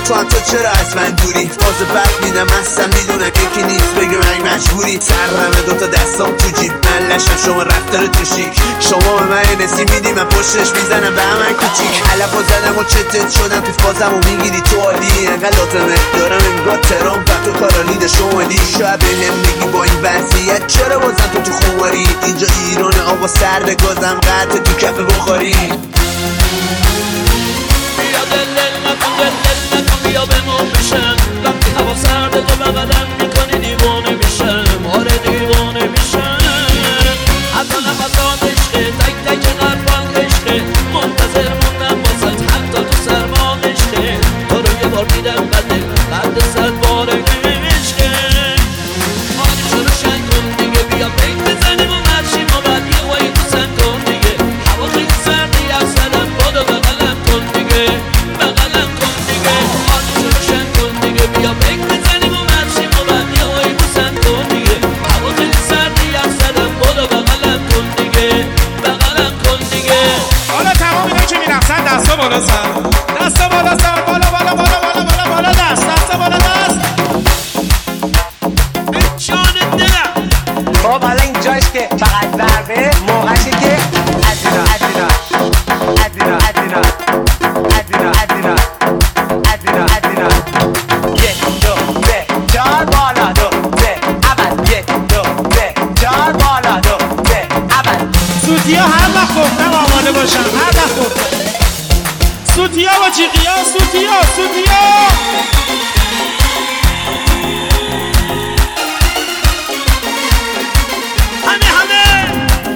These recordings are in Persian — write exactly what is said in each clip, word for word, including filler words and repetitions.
تو هم تو چرا از من دوری؟ فاز بد میدم اصلا میدونم یکی نیست بگه من مجبوری. سرمه دوتا دستام تو جیب من لشم شما رفتار تو شیک. شما به من نسی میدی من پشتش میزنم به همن کوچیک. علفا زدم و چتت شدم تو فازم و میگیری تو عالی. انقدر لازمه دارم انگار ترام و تو کارالید شمالی. شاید به هم بگی با این وضعیت چرا بازم تو تو خماری؟ اینجا ایران آقا سرد گازم قطع تو کف بخاری. بیا دل دل نکن دل دل نکن بیا بمون بشم. وقتی هوا سرده تو بغلم میکنی دیوانه میشم. آره دیوانه میشم. حتی نفسات عشقه تک تک قلبان عشقه. منتظر موندم واسه حتی تو سرما عشقه. تو رو یه بار دیدم بده قد صد بار عشقه. آدی شو روشن کن دیگه بیا بین بزنیم و مرشیم و بعد یه وایی تو سن کن دیگه. هوا خیلی سردی افسدم بادو بغلم کن دیگه. بغلم کن دیگه. آدی شو روشن کن دیگه بیا بین بزنیم و مرشیم و بعد یه وایی تو سن کن دیگه. هوا خیلی سردی افسدم بادو بغلم کن دیگه. بغلم کن دیگه. حالا تمام اینا که میرفتن دستا بالا سر دستا بالا سر بالا بالا بالا بالا بالا بالا دست دستا بالا دست. جان دلم خب حالا اینجاش که فقط ضربه موقعشه که ادینا ادینا ادینا ادینا ادینا ادینا ادینا ادینا یک دو سه چهار بالا دو سه اول یک دو سه چهار بالا دو سه اول. سوتیا هر وقت گفتم آماده باشم هر وقت گفتم. سوتیا با جیغیا سوتیا سوتیا. همه همه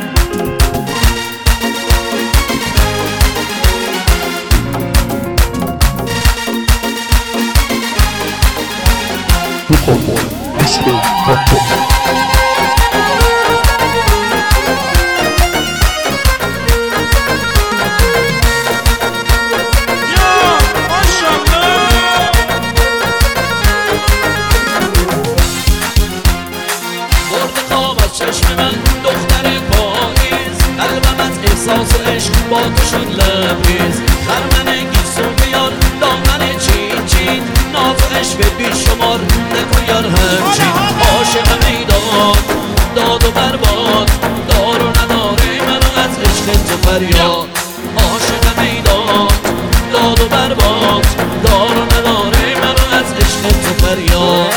چشم من دختر پاییز. قلبم از احساس عشق با تو شد لبریز. خرمن گیسو بیار دامن چین چین. ناز عشق بیشمار نکن یار همچین. عاشق میداد داد و برباد. دار و نداره منو از عشق تو فریاد. عاشق میداد داد و برباد. دار و نداره منو از عشق تو فریاد.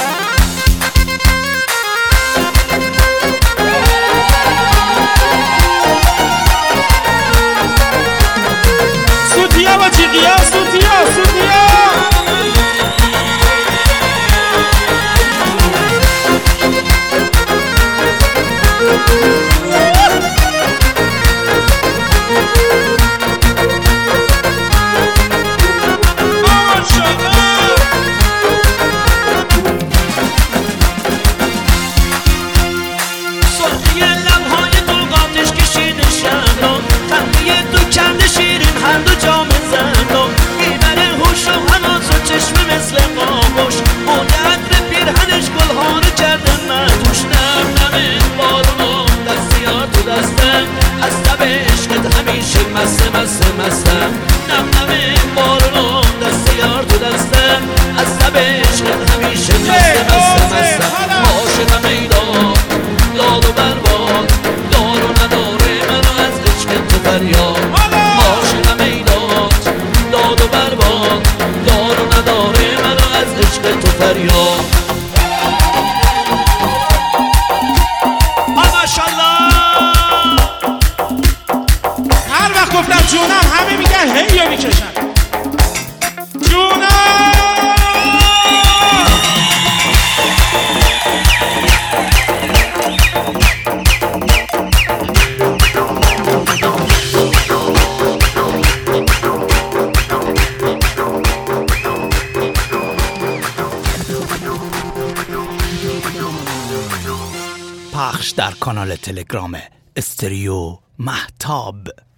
سوتیا با جیغیا سوتیا سوتیا. سرخی لبهای گلگاتش کشیده شمران. خنده تو کنده شیرین هر دو جام زندان. میبره هوش و حواس و چشم مثل قاموش. موی عطر پیرهنش گلها رو کرده مدوش. نم نمه بارونو دستی ها تو دستم. از تب عشقت همیشه مسته مسته مستم. نم نمه بارونو دستی ها تو دستم. از تب عشقت همیشه مسته مسته مستم. عاشقم ایدان داد و برباد. دار و نداره منو از عشق تو فریاد. عاشقم ایداد داد و برباد. دار و نداره منو از عشق تو فریاد. ماشاءالله. هر وقت گفتم جونم همه میگن هی یا میکشن جونم. پخش در کانال تلگرام استریو مهتاب.